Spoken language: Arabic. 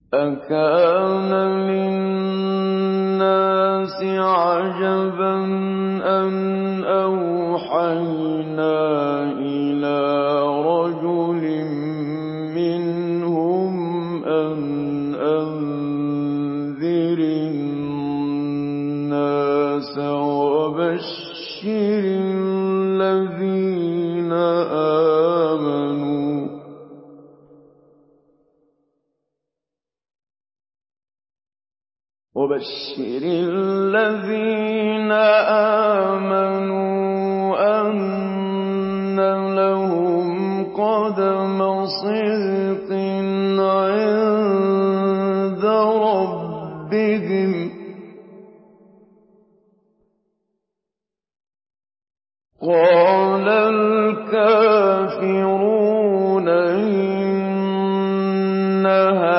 أَكَانَ لِلنَّاسِ عَجَبًا أَنْ أَوْحَيْنَا إِلَىٰ رَجُلٍ مِّنْهُمْ أَنْ أَنذِرِ النَّاسَ وَبَشِّرِ الَّذِينَ آمَنُوا أَنَّ لَهُمْ قَدَمَ صِدْقٍ عِندَ رَبِّهِمْ. قَالَ الْكَافِرُونَ إِنَّ